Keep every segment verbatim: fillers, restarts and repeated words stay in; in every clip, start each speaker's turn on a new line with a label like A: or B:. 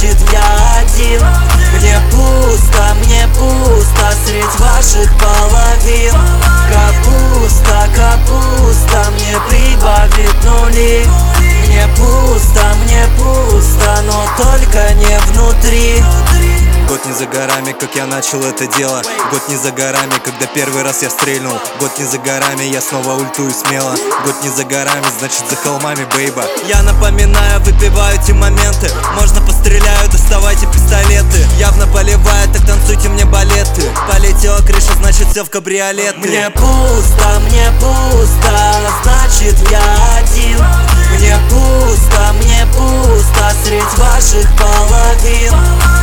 A: значит я один. Мне пусто, мне пусто средь ваших половин. Капуста, капуста мне прибавит нули. Мне пусто, мне пусто, но только не внутри.
B: Год не за горами, как я начал это дело. Год не за горами, когда первый раз я стрельнул. Год не за горами, я снова ультую смело. Год не за горами, значит за холмами, бейба. Я напоминаю, выпиваю те моменты. Можно постреляю, доставайте пистолеты. Явно поливаю, так танцуйте мне балеты. Полетела крыша, значит все в кабриолеты.
A: Мне пусто, мне пусто, значит я один. Мне пусто, мне пусто средь ваших половин.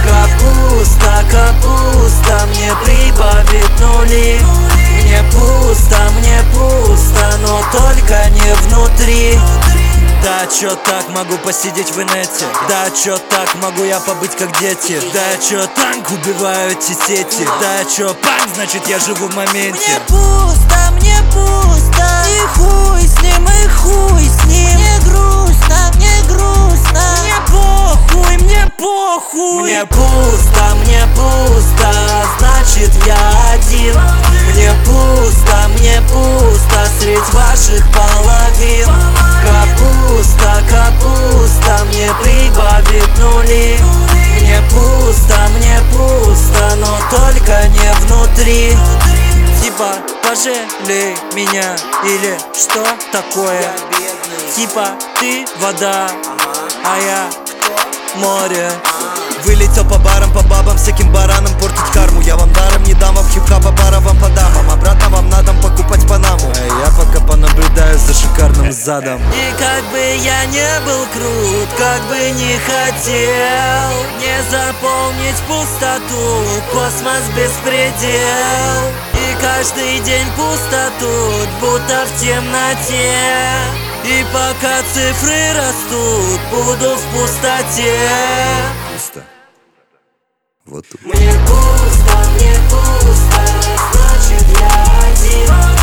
A: Капуста, капуста мне прибавит нули. Мне пусто, мне пусто, но только не внутри.
B: Да, чё так, могу посидеть в инете. Да, чё так, могу я побыть как дети. Да, чё танк, убиваю эти сети. Да, чё панк, значит я живу в моменте.
A: Мне пусто, мне пусто, и хуй с ним, и хуй с ним. Мне грустно, мне грустно, мне похуй, мне похуй. Мне пусто, мне пусто, значит я один. Мне пусто, мне пусто средь ваших половин. Капуста, капуста мне прибавит нули. Мне пусто, мне пусто, но только не внутри. Типа пожалей меня или что такое? Типа ты вода, а я море.
B: Вылетел по барам, по бабам, всяким баранам портить карму. Я вам даром не дам, об хип-хапа пара вам по дамам. Обратно вам надо покупать Панаму. А я пока понаблюдаю за шикарным задом.
A: И как бы я не был крут, как бы не хотел не заполнить пустоту, космос беспредел. И каждый день пусто тут, будто в темноте. И пока цифры растут, буду в пустоте.
B: Пусто. Вот тут.
A: Мне пусто, мне пусто, значит я один.